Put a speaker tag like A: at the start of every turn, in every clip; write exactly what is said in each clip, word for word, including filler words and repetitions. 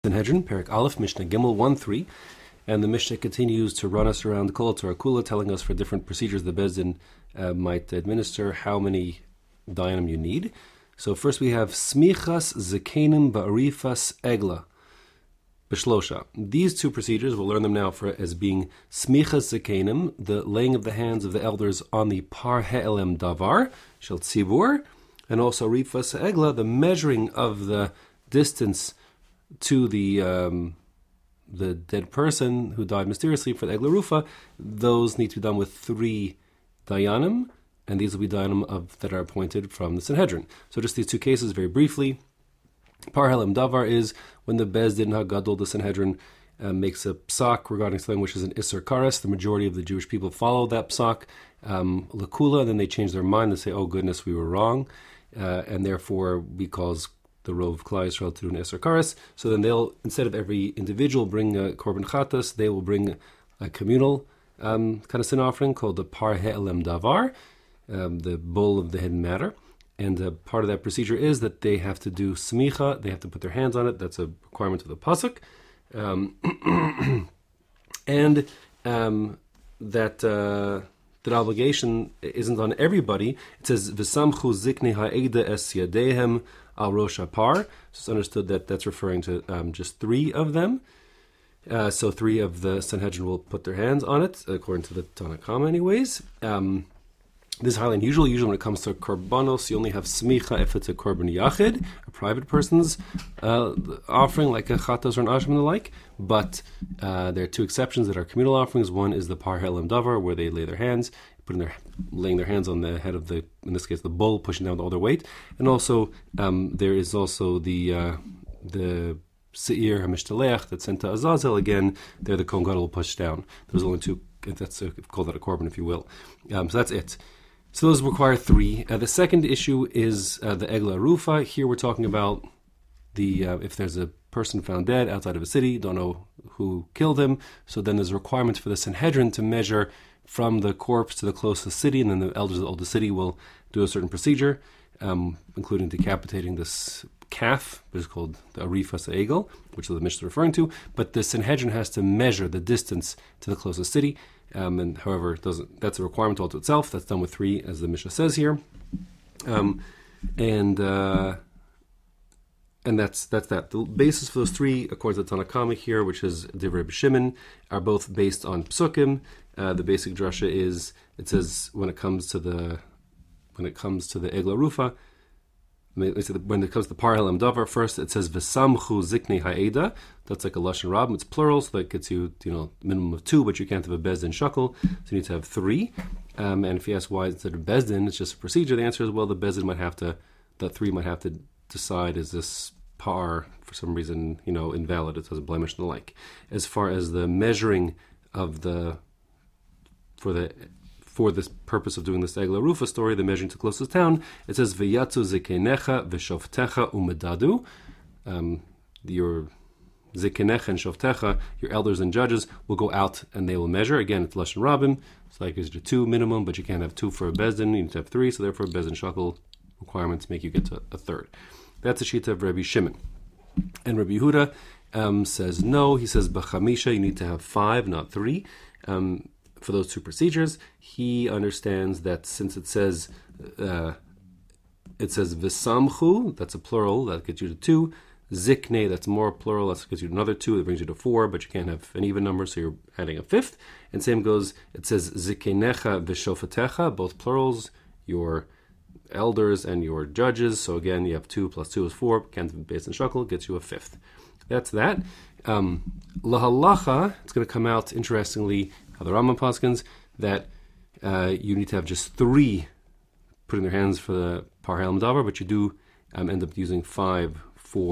A: Sanhedrin, Perek Aleph, Mishnah Gimel one three, and the Mishnah continues to run us around the Kol Torah Kula, telling us for different procedures the Beis Din uh, might administer how many dayanim you need. So first we have Smichas Zekenim Ba'arifas Egla B'shlosha. These two procedures, we'll learn them now for as being Smichas Zekenim, the laying of the hands of the elders on the Par He'elem Davar, Shel Tzibur, and also Rifas Egla, the measuring of the distance to the um, the dead person who died mysteriously for the Egla Rufa. Those need to be done with three dayanim, and these will be dayanim of that are appointed from the Sanhedrin. So just these two cases very briefly. Par He'elem Davar is when the Beis Din HaGadol, the Sanhedrin, uh, makes a psak regarding something which is an Isser Kares. The majority of the Jewish people follow that psak, um, Lakula, and then they change their mind and say, oh goodness, we were wrong, uh, and therefore we cause the Rov of Klal Yisrael to do an Isser Kares. So then they'll, instead of every individual bring a Korban Chatas, they will bring a communal um, kind of sin offering called the Par He'elem Davar, um, the bull of the hidden matter. And uh, part of that procedure is that they have to do smicha, they have to put their hands on it. That's a requirement of the pasuk. Um, and um, that uh, that obligation isn't on everybody. It says, V'samchu ziknei ha'eda es yadehem al rosh hapar. So it's understood that that's referring to um, just three of them. Uh, so three of the Sanhedrin will put their hands on it, according to the Tanna Kama anyways. Um, This is highly unusual. Usually when it comes to korbanos, you only have smicha if it's a korban yachid, a private person's uh, offering, like a chatos or an asham and the like. But uh, there are two exceptions that are communal offerings. One is the Par He'elem Davar, where they lay their hands, putting their laying their hands on the head of the, in this case, the bull, pushing down all their weight. And also um, there is also the uh, the Seir HaMishtaleach that's sent to Azazel. Again, there the Kohen Gadol will push down. There's only two. That's a, call that a korban, if you will. Um, so that's it. So those require three. Uh, the second issue is uh, the Egla Rufa. Here we're talking about the uh, if there's a person found dead outside of a city, don't know who killed him, so then there's a requirement for the Sanhedrin to measure from the corpse to the closest city, and then the elders of the city will do a certain procedure, um, including decapitating this calf, which is called the Arifas Egel, which is the Mishnah is referring to, but the Sanhedrin has to measure the distance to the closest city. Um, and however, it doesn't, that's a requirement all to itself. That's done with three, as the Mishnah says here. Um, and uh, and that's that's that. The basis for those three, according to the Tanna Kama here, which is Divrei B'Shimon, are both based on psukim. Uh, the basic drasha is, it says when it comes to the when it comes to the Egla Rufa, when it comes to the Par He'elem Davar, first it says V'samchu ziknei ha'eda. That's like a lashon rab. It's plural, so that gets you, you know, minimum of two, but you can't have a Beis Din shakel, so you need to have three. Um, and if you ask why instead of Beis Din, it's just a procedure, the answer is, well, the Beis Din might have to, the three might have to decide, is this par for some reason, you know, invalid, it has a blemish and the like. As far as the measuring of the, for the, for this purpose of doing this Egla Rufa story, the measuring to closest town, it says V'yatzu zekenecha v'shoftecha umedadu. Um, your zekenecha and shoftecha, your elders and judges, will go out and they will measure. Again, it's lashon rabim. It's like it's two minimum, but you can't have two for a Beis Din. You need to have three, so therefore Beis Din shakel requirements make you get to a third. That's a shita of Rabbi Shimon. And Rabbi Yehuda um, says no. He says b'chamisha, you need to have five, not three. Um, For those two procedures, he understands that since it says uh, it says v'samchu, that's a plural, that gets you to two. Zikne, that's more plural, that gets you to another two, that brings you to four, but you can't have an even number, so you're adding a fifth. And same goes, it says zikenecha v'shofatecha, both plurals, your elders and your judges. So again, you have two plus two is four, can't have Beis Din shakel, gets you a fifth. That's that. Um, Lahalacha, it's going to come out interestingly, how the Rambam paskins, that uh, you need to have just three putting their hands for the Par He'elem Davar, but you do um, end up using five for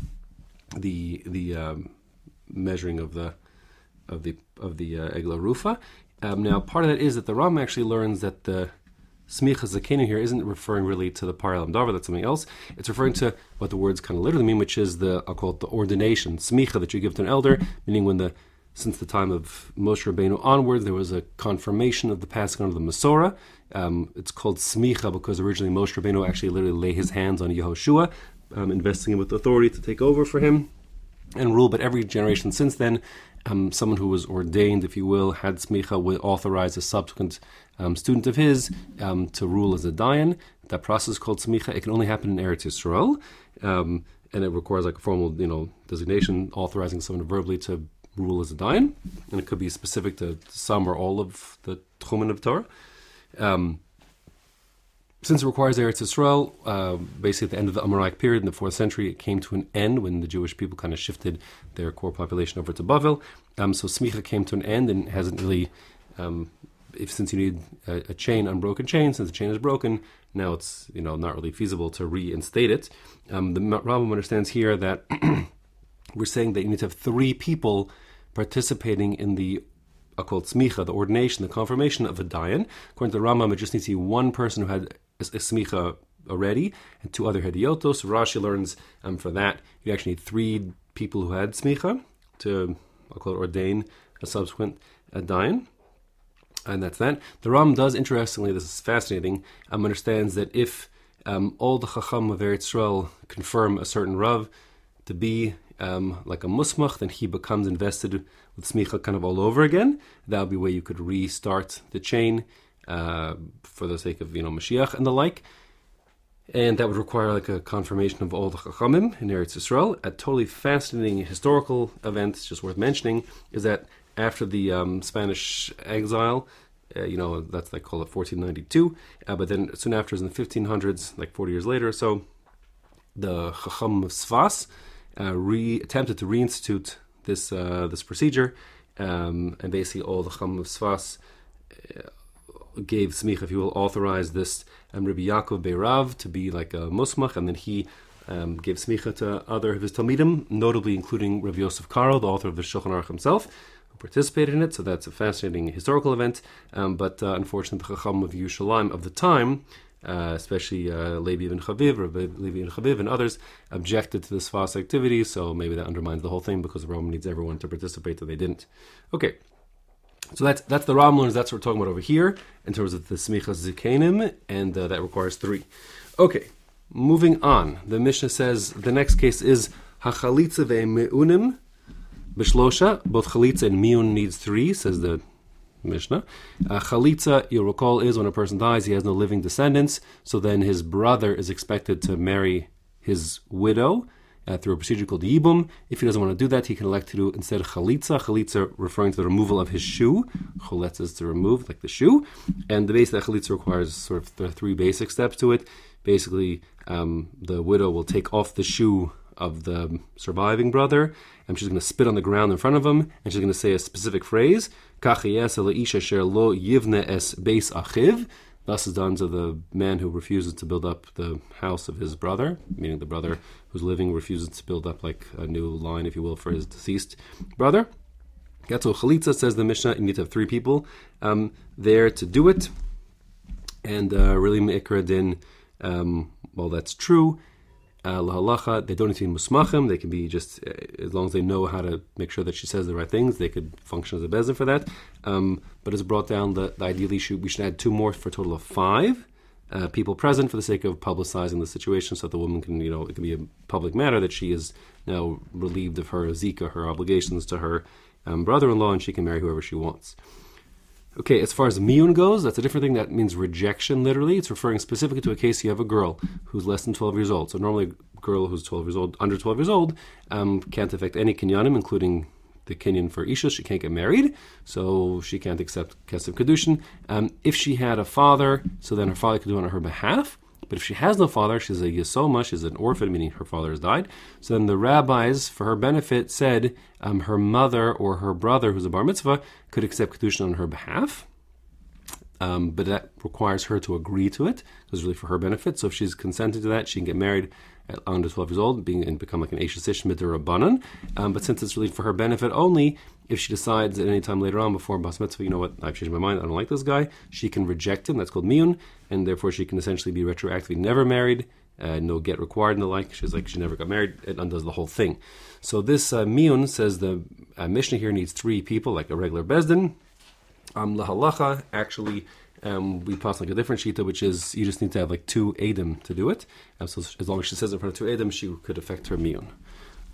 A: the the um, measuring of the of the of the uh, Egla Rufa. Um, now, part of that is that the Rambam actually learns that the Smicha Zakenu here isn't referring really to the Par He'elem Davar, that's something else. It's referring to what the words kind of literally mean, which is the, I'll call it the ordination, Smicha, that you give to an elder, meaning when the since the time of Moshe Rabbeinu onwards, there was a confirmation of the passing on of the Masorah. Um, it's called Smicha because originally Moshe Rabbeinu actually literally lay his hands on Yehoshua, um, investing him with authority to take over for him. and rule. But every generation since then, um, someone who was ordained, if you will, had smicha, would authorize a subsequent um, student of his um, to rule as a dayan. That process is called smicha. It can only happen in Eretz Yisrael, um, and it requires like a formal, you know, designation authorizing someone verbally to rule as a dayan, and it could be specific to some or all of the tchumen of Torah. Um, Since it requires Eretz Yisrael, uh, basically at the end of the Amoraic period in the fourth century, it came to an end when the Jewish people kind of shifted their core population over to Bavel. Um, so smicha came to an end and hasn't really, um, if since you need a, a chain, unbroken chain, since the chain is broken, now it's you know not really feasible to reinstate it. Um, the Rambam understands here that we're saying that you need to have three people participating in the occult smicha, the ordination, the confirmation of a dayan. According to the Rambam, it just needs to be one person who had a, a smicha already and two other hediotos. Rashi learns um, for that you actually need three people who had smicha to, I'll call it, ordain a subsequent a dayan. And that's that. The Ram does, interestingly, this is fascinating, um, understands that if um, all the Chacham of Eretz Yisrael confirm a certain Rav to be um, like a musmach, then he becomes invested with smicha kind of all over again. That would be where you could restart the chain uh, for the sake of, you know, Mashiach and the like. And that would require like a confirmation of all the Chachamim in Eretz Yisrael. A totally fascinating historical event, just worth mentioning, is that after the um, Spanish exile, uh, you know, that's they call it fourteen ninety-two, uh, but then soon after, in the fifteen hundreds, like forty years later or so, the Chacham of Sfas uh, re- attempted to reinstitute this uh, this procedure, um, and basically all the Chacham of Sfas uh, gave smicha, if you will, authorized this um, Rabbi Yaakov Beirav to be like a musmach, and then he um, gave smicha to other of his talmidim, notably including Rav Yosef Karo, the author of the Shulchan Aruch himself, who participated in it. So that's a fascinating historical event. Um, but uh, unfortunately, the Chacham of Yerushalayim of the time, uh, especially uh, Levi ibn Chaviv, or Levi ibn Chaviv, and others, objected to this fast activity. So maybe that undermines the whole thing because Rome needs everyone to participate, and they didn't. Okay. So that's that's the Ram learns. That's what we're talking about over here in terms of the smichas zikanim, and uh, that requires three. Okay, moving on. The Mishnah says the next case is hachalitza ve'meunim b'shlosha. Both chalitza and miun needs three, says the Mishnah. Uh, chalitza, you'll recall, is when a person dies, he has no living descendants, so then his brother is expected to marry his widow Uh, through a procedure called yibum. If he doesn't want to do that, he can elect to do instead chalitza. Chalitza referring to the removal of his shoe. Choletz is to remove, like the shoe. And the base that chalitza requires sort of the three basic steps to it. Basically, um, the widow will take off the shoe of the surviving brother, and she's going to spit on the ground in front of him, and she's going to say a specific phrase. Kach yaseh leisha asher lo yivne es beis achiv. Thus is done to the man who refuses to build up the house of his brother, meaning the brother who's living refuses to build up like a new line, if you will, for his deceased brother. Gatzo chalitza, says the Mishnah, you need to have three people um, there to do it. And uh, really me'ikra din, um, well, that's true. Uh, lahalacha, they don't need to be musmachim. They can be just, uh, as long as they know how to make sure that she says the right things, they could function as a bezin for that. Um, but it's brought down that ideally should, we should add two more for a total of five uh, people present for the sake of publicizing the situation, so that the woman can, you know, it can be a public matter that she is now relieved of her zika, her obligations to her um, brother-in-law, and she can marry whoever she wants. Okay, as far as miyun goes, that's a different thing. That means rejection, literally. It's referring specifically to a case you have a girl who's less than twelve years old. So normally a girl who's twelve years old, under twelve years old, um, can't affect any kinyanim, including the kinyan for isha. She can't get married, so she can't accept kesef kedushin. Um, if she had a father, so then her father could do it on her behalf. But if she has no father, she's a yesoma, she's an orphan, meaning her father has died. So then the rabbis, for her benefit, said um, her mother or her brother, who's a bar mitzvah, could accept kedushin on her behalf. Um, but that requires her to agree to it, because it's really for her benefit. So if she's consenting to that, she can get married at under twelve years old, being and become like an Eishes Ish Midrabanan. Um, but since it's really for her benefit only, if she decides at any time later on before Bas Mitzvah, you know what, I've changed my mind, I don't like this guy, she can reject him. That's called miyun, and therefore she can essentially be retroactively never married, uh, no get required and the like. She's like, she never got married, it undoes the whole thing. So this uh, miyun, says the uh, Mishnah here, needs three people, like a regular bezdin. Um, lahalacha, actually, um, we pass like a different shita, which is you just need to have like two edim to do it. Um, so as long as she says in front of two edim, she could affect her miyun.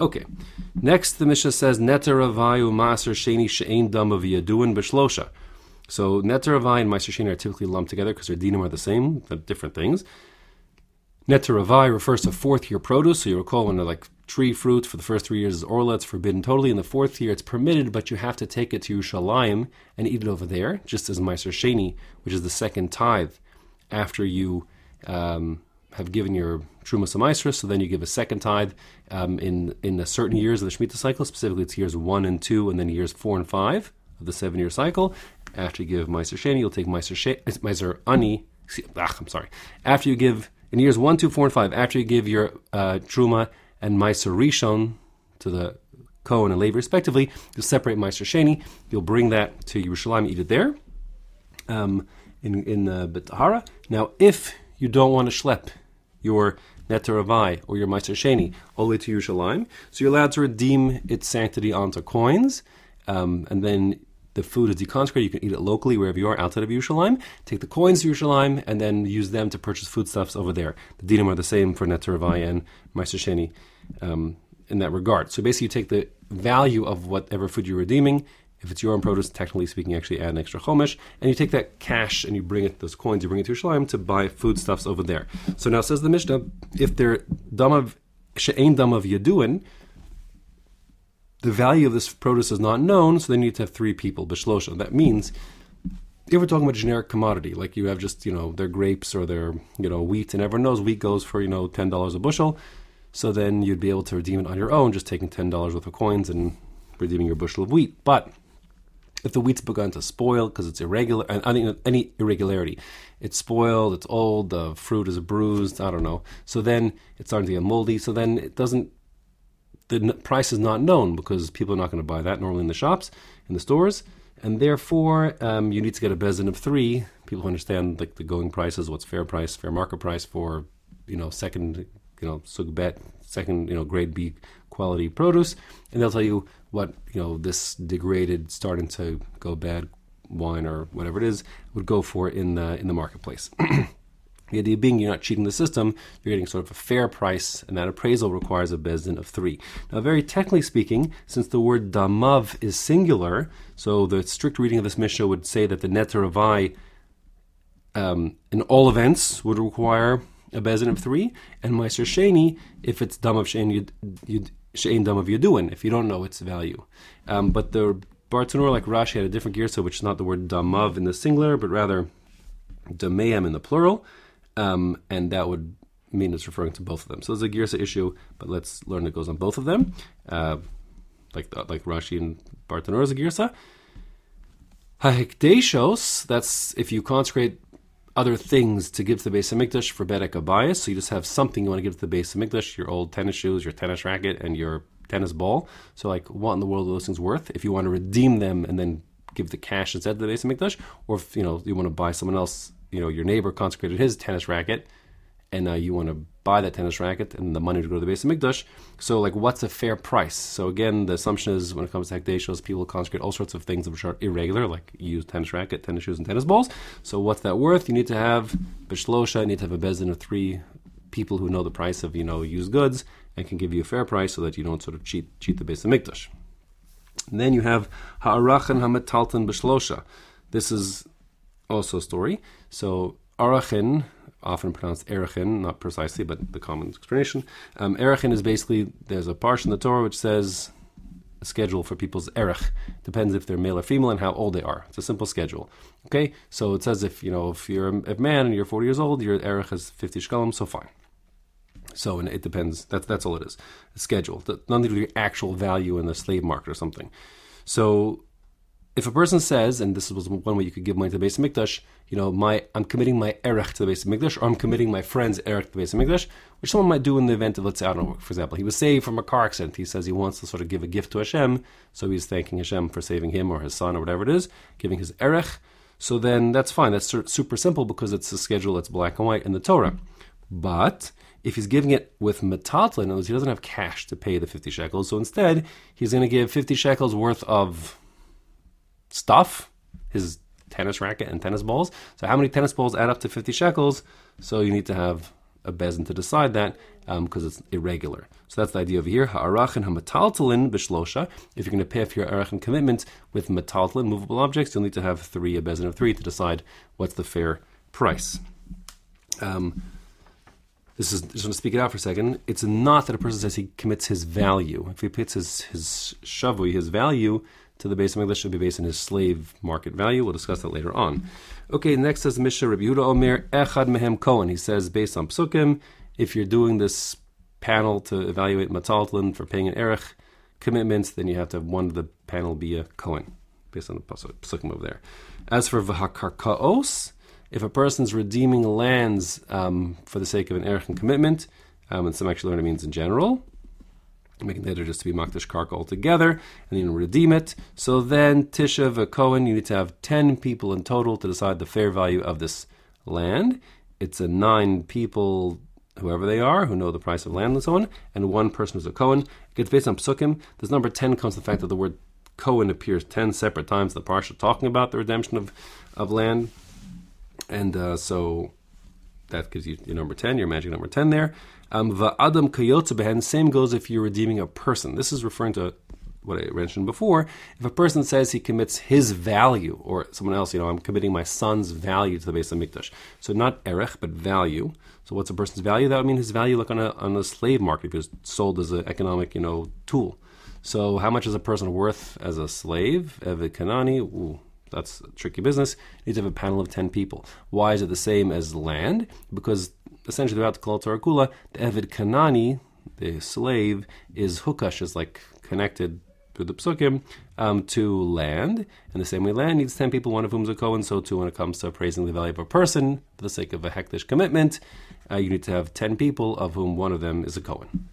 A: Okay. Next, the Mishnah says, Neter Avayu Maser Sheni She'ein Dam of Yaduin B'Shlosha. So Neter Avai and Maser Sheni are typically lumped together because their dinim are the same, they're different things. Neter Avai refers to fourth year produce. So you recall when they're like tree fruit for the first three years is orla, it's forbidden totally. In the fourth year, it's permitted, but you have to take it to Yerushalayim and eat it over there, just as Maser Sheni, which is the second tithe after you um, have given your Trumas Amaisra, so then you give a second tithe um, in, in the certain years of the Shemitah cycle. Specifically, it's years one and two, and then years four and five of the seven-year cycle. After you give Meiser Sheni, you'll take Meiser She- Meiser Ani. Ach, I'm sorry. After you give, in years one, two, four, and five, after you give your uh, Truma and Meiser Rishon to the Kohen and Levi respectively, you'll separate Meiser Sheni. You'll bring that to Yerushalayim, eat it there, um, in, in uh, Bet Tahara. Now, if you don't want to schlep your Neter Avai or your Meiser Sheni all the way to Yerushalayim, so you're allowed to redeem its sanctity onto coins, um, and then the food is deconsecrated. You can eat it locally wherever you are outside of Yerushalayim. Take the coins to Yerushalayim and then use them to purchase foodstuffs over there. The dinim are the same for Neter Avai and Meiser Sheni um, in that regard. So basically, you take the value of whatever food you're redeeming. If it's your own produce, technically speaking, you actually add an extra chomesh, and you take that cash and you bring it, those coins, you bring it to Yerushalayim to buy foodstuffs over there. So now says the Mishnah, if they're damav she'ein damav yaduin, the value of this produce is not known, so they need to have three people, b'shlosha. That means, if we're talking about generic commodity, like you have just, you know, their grapes or their, you know, wheat, and everyone knows wheat goes for, you know, ten dollars a bushel, so then you'd be able to redeem it on your own, just taking ten dollars worth of coins and redeeming your bushel of wheat. But if the wheat's begun to spoil because it's irregular, and I think any irregularity, it's spoiled, it's old, the fruit is bruised, I don't know, so then it's starting to get moldy, so then it doesn't, the price is not known because people are not going to buy that normally in the shops, in the stores, and therefore um, you need to get a bezin of three people who understand like the going prices, what's fair price, fair market price for, you know, second, you know, sugbet, second, you know, grade B quality produce, and they'll tell you what, you know, this degraded, starting to go bad wine or whatever it is would go for in the in the marketplace. The idea being you're not cheating the system, you're getting sort of a fair price, and that appraisal requires a bezdin of three. Now, very technically speaking, since the word damav is singular, so the strict reading of this Mishnah would say that the Neter Avai, um, in all events, would require a bezdin of three, and Meiser Sheni, if it's damav she'ein damav yaduin, if you don't know its value. Um, but the Bartanur, like Rashi, had a different girsa, which is not the word damav in the singular, but rather dameam in the plural. Um, and that would mean it's referring to both of them. So there's a girsa issue, but let's learn it goes on both of them, uh, like like Rashi and Bartanur is a girsa. Ha'hekdeshos, that's if you consecrate other things to give to the Beis Hamikdash for Bedek Abayis, so you just have something you want to give to the Beis Hamikdash, your old tennis shoes, your tennis racket, and your tennis ball. So like, what in the world are those things worth? If you want to redeem them and then give the cash instead to the Beis Hamikdash, or if, you know, you want to buy someone else, you know, your neighbor consecrated his tennis racket, and uh, you want to buy that tennis racket and the money to go to the Beis Hamikdash. So, like, what's a fair price? So, again, the assumption is when it comes to Hekdeshos, people consecrate all sorts of things which are irregular, like you use tennis racket, tennis shoes, and tennis balls. So, what's that worth? You need to have B'Shlosha, you need to have a bezdin of three people who know the price of, you know, used goods and can give you a fair price so that you don't sort of cheat cheat the Beis Hamikdash. And then you have Ha'arachan Ha'metalton B'Shlosha. This is also a story. So, Arachin, often pronounced Erachin, not precisely, but the common explanation. Um, Erachin is basically, there's a parsha in the Torah which says a schedule for people's erech. Depends if they're male or female and how old they are. It's a simple schedule. Okay, so it says if, you know, if you're a man and you're forty years old, your erech is fifty shekalim, so fine. So and it depends, that's, that's all it is. A schedule, nothing to do with the actual value in the slave market or something. So, if a person says, and this was one way you could give money to the Beis Hamikdash, you know, my I'm committing my erech to the Beis Hamikdash, or I'm committing my friend's erech to the Beis Hamikdash, which someone might do in the event of, let's say, I don't know, for example, he was saved from a car accident. He says he wants to sort of give a gift to Hashem, so he's thanking Hashem for saving him or his son or whatever it is, giving his erech. So then that's fine. That's super simple because it's a schedule that's black and white in the Torah. But if he's giving it with metalton, in other words, he doesn't have cash to pay the fifty shekels, so instead he's going to give fifty shekels worth of stuff, his tennis racket and tennis balls. So how many tennis balls add up to fifty shekels? So you need to have a bezin to decide that because um, it's irregular. So that's the idea over here. Ha'arachin ha'metaltalin b'shlosha. If you're going to pay for your arachin commitment with metaltalin, movable objects, you'll need to have three, a bezin of three, to decide what's the fair price. Um, this is, just want to speak it out for a second. It's not that a person says he commits his value. If he puts his, his shavui, his value, to the base of English, should be based on his slave market value. We'll discuss that later on. Okay, next says Mishnah Rabbi Yehuda Omer, Echad Mehem Kohen. He says, based on Psukim, if you're doing this panel to evaluate metaltalin for paying an erech commitments, then you have to have one of the panel be a Kohen, based on the Psukim over there. As for V'hakarkaos, if a person's redeeming lands um, for the sake of an erech commitment, um, and some actually learn it means in general, making later just to be makdash karka altogether, and you redeem it. So then Tisha v'Kohen, you need to have ten people in total to decide the fair value of this land. It's a nine people, whoever they are, who know the price of land and so on, and one person who's a Kohen. It gets based on Psukim. This number ten comes from the fact that the word Kohen appears ten separate times in the parsha talking about the redemption of, of land. And uh, so that gives you your number ten, your magic number ten there. Um, Va'adam kayotze behen, same goes if you're redeeming a person. This is referring to what I mentioned before. If a person says he commits his value, or someone else, you know, I'm committing my son's value to the base of Mikdash. So not erech, but value. So what's a person's value? That would mean his value like on a on a slave market, because it's sold as an economic, you know, tool. So how much is a person worth as a slave? Eved Kanani, ooh, that's a tricky business. You need to have a panel of ten people. Why is it the same as land? Because essentially throughout the Kol Torah Kula, the Eved Kanani, the slave, is hukash, is like connected through the Psukim um, to land. And the same way land needs ten people, one of whom is a Kohen. So too when it comes to appraising the value of a person, for the sake of a hekdesh commitment, uh, you need to have ten people, of whom one of them is a Kohen.